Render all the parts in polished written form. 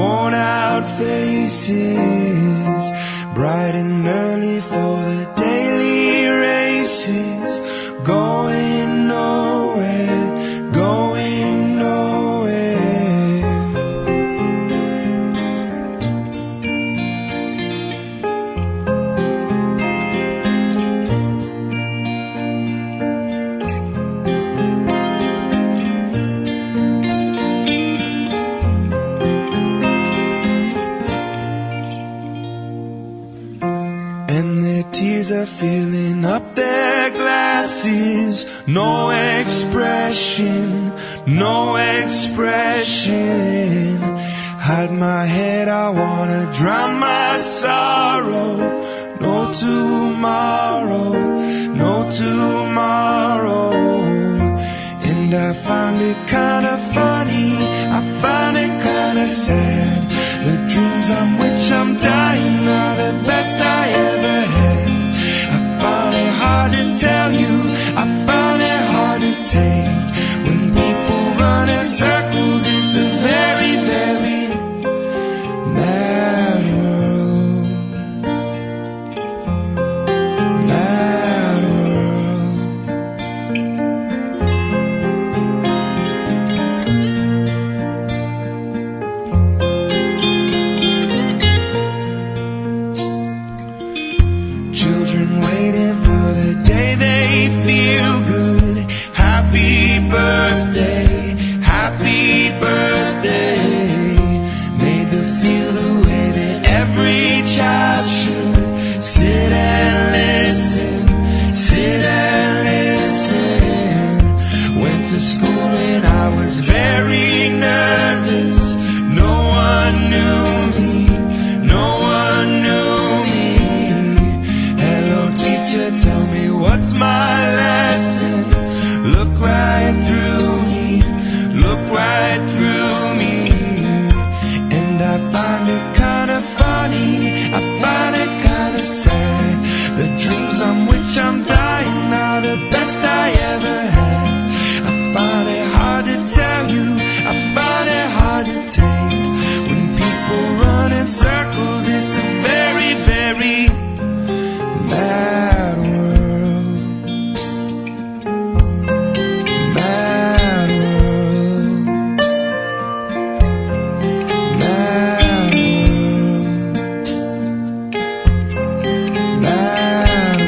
worn out faces, bright and early for the daily races, going nowhere, going nowhere. And their tears are filling up their glasses. No expression, no expression. Hide my head, I wanna drown my sorrow. No tomorrow, no tomorrow. And I find it kinda funny, I find it kinda sad. The dreams on which I'm dying are the best I ever had. I find it hard to tell you, I find it hard to take. When people run in circles, it's a very, very mad world. Mad world. Children waiting for the day they feel good. Happy birthday, happy birthday. Made to feel the way that every child should. Sit and listen, sit and listen. Went to school and I was very nervous. No one knew me, no one knew me. Hello teacher, tell me what's my lesson. Look right through me, look right through me. And I find it kinda funny, I find it kinda sad. The dreams on which I'm dying are the best I ever had. I find it hard to tell you, I find it hard to take. When people run in circles, it's a very, very mad world. Mad world. Mad world. Mad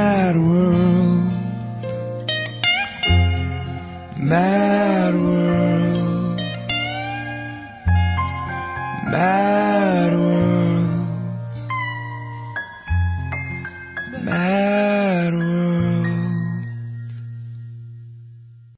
world.